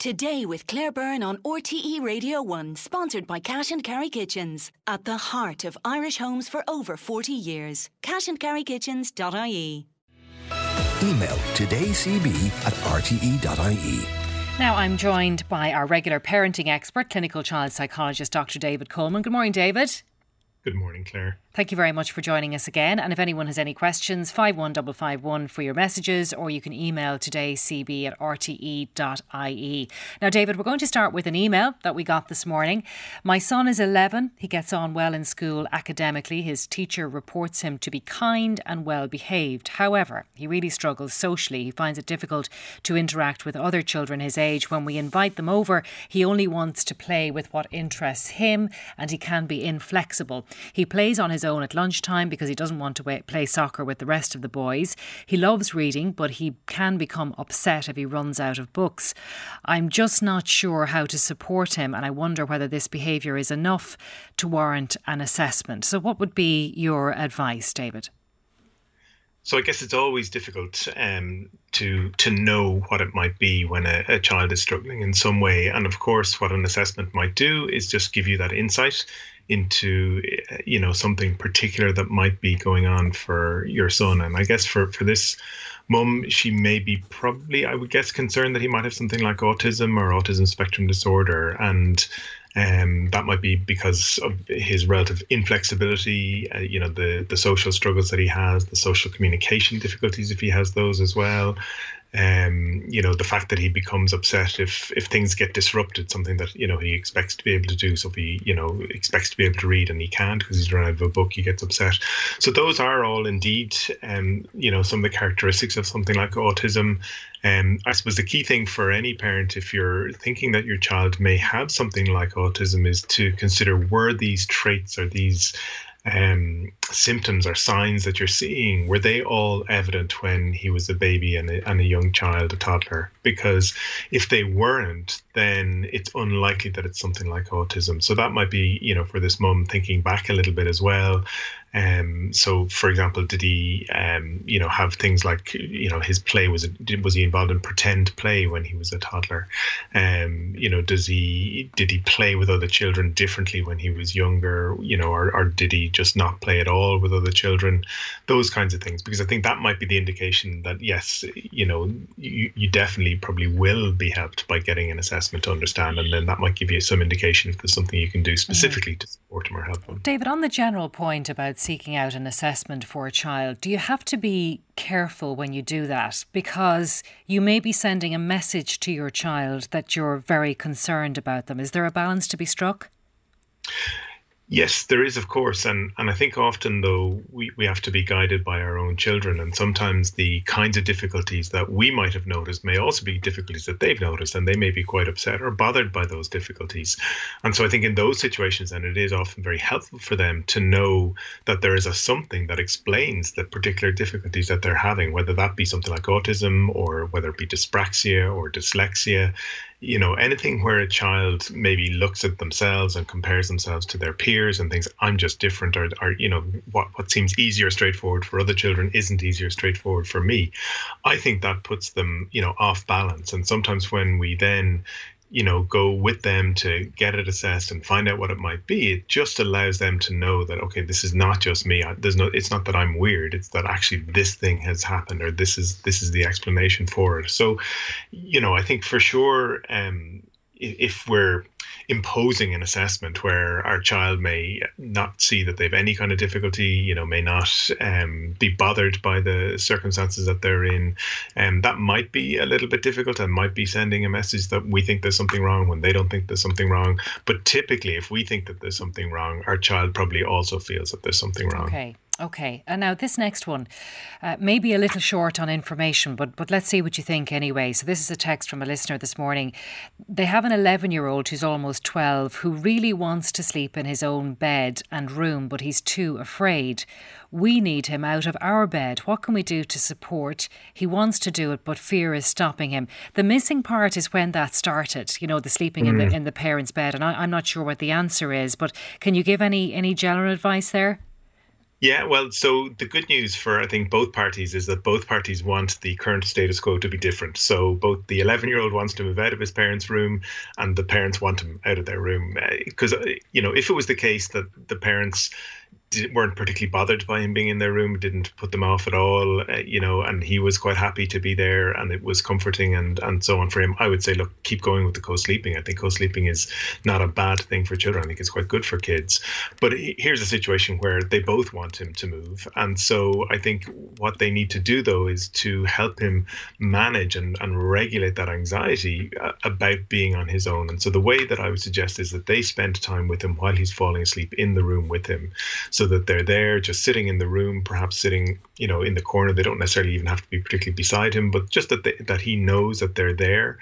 Today with Claire Byrne on RTE Radio 1, sponsored by Cash and Carry Kitchens. At the heart of Irish homes for over 40 years. cashandcarrykitchens.ie. Email todaycb@rte.ie. Now I'm joined by our regular parenting expert, clinical child psychologist Dr. David Coleman. Good morning, David. Good morning, Claire. Thank you very much for joining us again. And if anyone has any questions, 51551 for your messages, or you can email todaycb@rte.ie. Now, David, we're going to start with an email that we got this morning. My son is 11. He gets on well in school academically. His teacher reports him to be kind and well behaved. However, he really struggles socially. He finds it difficult to interact with other children his age. When we invite them over, he only wants to play with what interests him, and he can be inflexible. He plays on his own at lunchtime because he doesn't want to play soccer with the rest of the boys. He loves reading, but he can become upset if he runs out of books. I'm just not sure how to support him, and I wonder whether this behaviour is enough to warrant an assessment. So what would be your advice, David? So I guess it's always difficult to know what it might be when a child is struggling in some way. And of course, what an assessment might do is just give you that insight into, something particular that might be going on for your son. And I guess for this mum, she may be probably, I would guess, concerned that he might have something like autism or autism spectrum disorder. And that might be because of his relative inflexibility, the social struggles that he has, the social communication difficulties if he has those as well. The fact that he becomes upset if things get disrupted, something that, he expects to be able to do. So if he, expects to be able to read and he can't because he's run out of a book, he gets upset. So those are all indeed, some of the characteristics of something like autism. I suppose the key thing for any parent, if you're thinking that your child may have something like autism, is to consider, were these traits or these symptoms or signs that you're seeing, were they all evident when he was a baby and a young child, a toddler? Because if they weren't, then it's unlikely that it's something like autism. So that might be, for this mum, thinking back a little bit as well. So, for example, did he, have things like, his play, was he involved in pretend play when he was a toddler? Did he play with other children differently when he was younger? Or did he just not play at all with other children? Those kinds of things, because I think that might be the indication that yes, you definitely probably will be helped by getting an assessment to understand, and then that might give you some indication if there's something you can do specifically to support him or help him. David, on the general point about seeking out an assessment for a child, do you have to be careful when you do that? Because you may be sending a message to your child that you're very concerned about them. Is there a balance to be struck? Yes, there is, of course. And I think often, though, we have to be guided by our own children. And sometimes the kinds of difficulties that we might have noticed may also be difficulties that they've noticed, and they may be quite upset or bothered by those difficulties. And so I think in those situations, then it is often very helpful for them to know that there is something that explains the particular difficulties that they're having, whether that be something like autism or whether it be dyspraxia or dyslexia. Anything where a child maybe looks at themselves and compares themselves to their peers and thinks, I'm just different, or what seems easier, straightforward for other children isn't easier, straightforward for me. I think that puts them, off balance. And sometimes when we then, go with them to get it assessed and find out what it might be, it just allows them to know that, okay, this is not just me. It's not that I'm weird. It's that actually this thing has happened, or this is the explanation for it. So, I think for sure, if we're imposing an assessment where our child may not see that they've any kind of difficulty, may not be bothered by the circumstances that they're in, that might be a little bit difficult and might be sending a message that we think there's something wrong when they don't think there's something wrong. But typically, if we think that there's something wrong, our child probably also feels that there's something wrong. Okay. And now this next one may be a little short on information, but let's see what you think anyway. So this is a text from a listener this morning. They have an 11-year-old who's almost 12 who really wants to sleep in his own bed and room, but he's too afraid. We need him out of our bed. What can we do to support? He wants to do it, but fear is stopping him. The missing part is when that started, the sleeping in the parents' bed. And I'm not sure what the answer is, but can you give any general advice there? Yeah, well, so the good news for, I think, both parties is that both parties want the current status quo to be different. So both the 11-year-old wants to move out of his parents' room and the parents want him out of their room. Because, if it was the case that the parents weren't particularly bothered by him being in their room, didn't put them off at all, and he was quite happy to be there and it was comforting and so on for him, I would say, look, keep going with the co-sleeping. I think co-sleeping is not a bad thing for children. I think it's quite good for kids. But here's a situation where they both want him to move. And so I think what they need to do, though, is to help him manage and regulate that anxiety about being on his own. And so the way that I would suggest is that they spend time with him while he's falling asleep in the room with him, so that they're there just sitting in the room, perhaps sitting, in the corner. They don't necessarily even have to be particularly beside him, but just that he knows that they're there.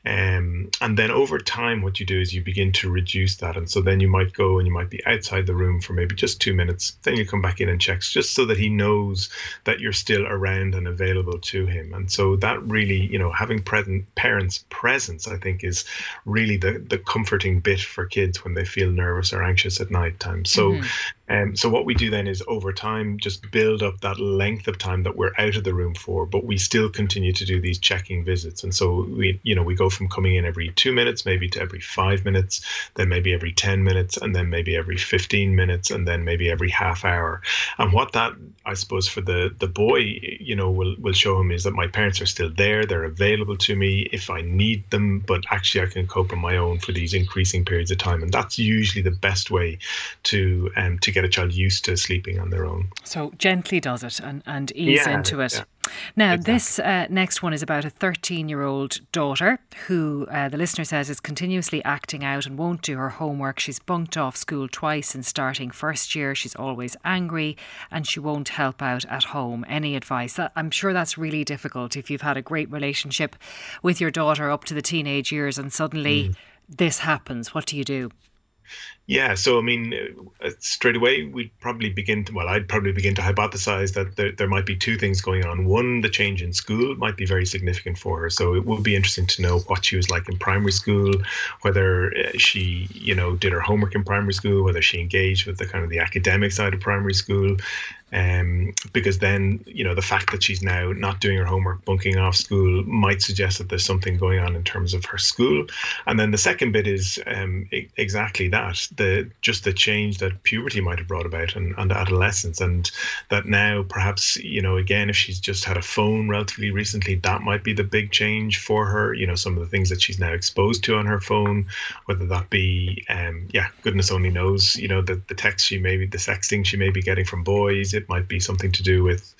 And then over time, what you do is you begin to reduce that. And so then you might go and you might be outside the room for maybe just 2 minutes. Then you come back in and check, just so that he knows that you're still around and available to him. And so that really, having parents' presence, I think, is really the comforting bit for kids when they feel nervous or anxious at night time. So, so what we do then is over time, just build up that length of time that we're out of the room for, but we still continue to do these checking visits. And so we go from coming in every 2 minutes, maybe to every 5 minutes, then maybe every 10 minutes, and then maybe every 15 minutes, and then maybe every half hour. And what that, I suppose, for the boy, will show him is that my parents are still there. They're available to me if I need them, but actually I can cope on my own for these increasing periods of time. And that's usually the best way to get a child used to sleeping on their own. So gently does it and ease into it. Yeah. Now, exactly. This next one is about a 13-year-old daughter who the listener says is continuously acting out and won't do her homework. She's bunked off school twice in starting first year. She's always angry and she won't help out at home. Any advice? I'm sure that's really difficult if you've had a great relationship with your daughter up to the teenage years and suddenly this happens. What do you do? Yeah, so I mean, straight away, I'd probably begin to hypothesize that there might be two things going on. One, the change in school might be very significant for her. So it would be interesting to know what she was like in primary school, whether she, did her homework in primary school, whether she engaged with the kind of the academic side of primary school. Because then, the fact that she's now not doing her homework, bunking off school, might suggest that there's something going on in terms of her school. And then the second bit is exactly that, the change that puberty might have brought about and adolescence, and that now perhaps, again, if she's just had a phone relatively recently, that might be the big change for her. Some of the things that she's now exposed to on her phone, whether that be, goodness only knows, the sexting she may be getting from boys. It might be something to do with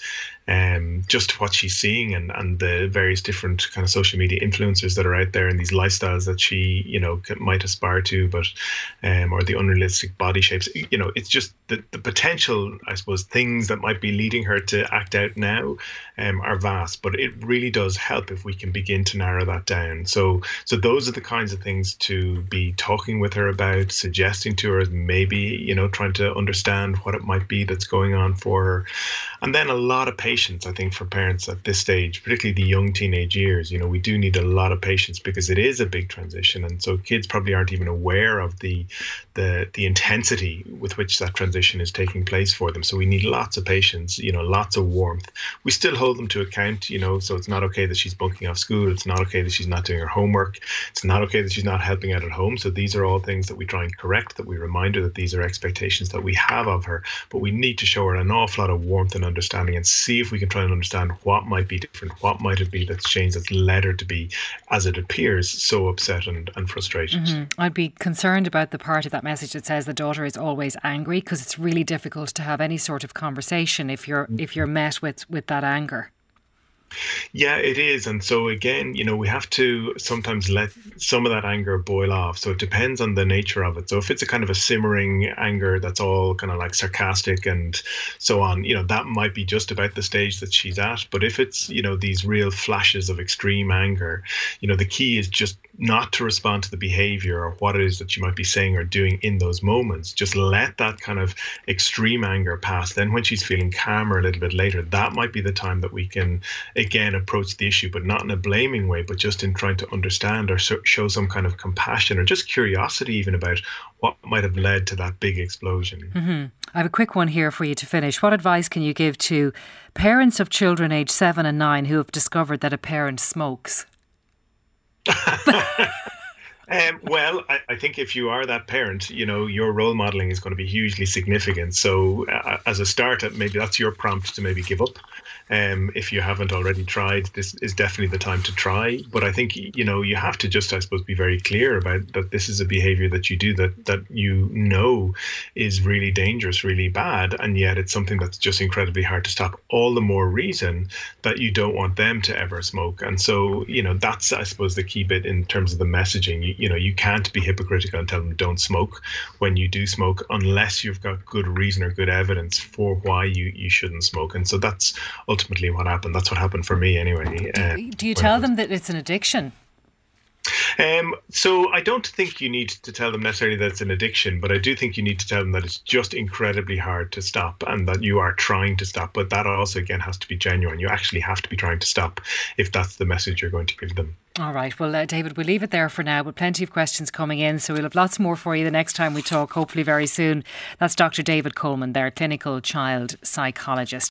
just what she's seeing and the various different kind of social media influencers that are out there and these lifestyles that she, might aspire to, but or the unrealistic body shapes. It's just the potential, I suppose, things that might be leading her to act out now are vast, but it really does help if we can begin to narrow that down. So those are the kinds of things to be talking with her about, suggesting to her, maybe, trying to understand what it might be that's going on for her. And then a lot of patience, I think, for parents at this stage, particularly the young teenage years. We do need a lot of patience because it is a big transition. And so kids probably aren't even aware of the intensity with which that transition is taking place for them. So we need lots of patience, lots of warmth. We still hold them to account, so it's not okay that she's bunking off school. It's not okay that she's not doing her homework. It's not okay that she's not helping out at home. So these are all things that we try and correct, that we remind her that these are expectations that we have of her. But we need to show her an awful lot of warmth and understanding and see if we can try and understand what might be different, what might it be that's changed, that's led her to be, as it appears, so upset and frustrated. Mm-hmm. I'd be concerned about the part of that message that says the daughter is always angry, because it's really difficult to have any sort of conversation if you're met with that anger. Yeah, it is. And so again, we have to sometimes let some of that anger boil off. So it depends on the nature of it. So if it's a kind of a simmering anger that's all kind of like sarcastic and so on, that might be just about the stage that she's at. But if it's, these real flashes of extreme anger, the key is just not to respond to the behavior or what it is that you might be saying or doing in those moments. Just let that kind of extreme anger pass. Then when she's feeling calmer a little bit later, that might be the time that we can again approach the issue, but not in a blaming way, but just in trying to understand or show some kind of compassion or just curiosity even about what might have led to that big explosion. Mm-hmm. I have a quick one here for you to finish. What advice can you give to parents of children aged 7 and 9 who have discovered that a parent smokes? Well, I think if you are that parent, your role modeling is going to be hugely significant. So as a start, maybe that's your prompt to maybe give up. If you haven't already tried, this is definitely the time to try. But I think, you have to just, I suppose, be very clear about that this is a behavior that you do that is really dangerous, really bad. And yet it's something that's just incredibly hard to stop. All the more reason that you don't want them to ever smoke. And so, that's, I suppose, the key bit in terms of the messaging. You can't be hypocritical and tell them don't smoke when you do smoke unless you've got good reason or good evidence for why you shouldn't smoke. And so that's ultimately what happened. That's what happened for me anyway. Do you tell them that it's an addiction? So I don't think you need to tell them necessarily that it's an addiction, but I do think you need to tell them that it's just incredibly hard to stop and that you are trying to stop. But that also, again, has to be genuine. You actually have to be trying to stop if that's the message you're going to give them. All right. Well, David, we'll leave it there for now, but plenty of questions coming in. So we'll have lots more for you the next time we talk, hopefully very soon. That's Dr. David Coleman there, clinical child psychologist.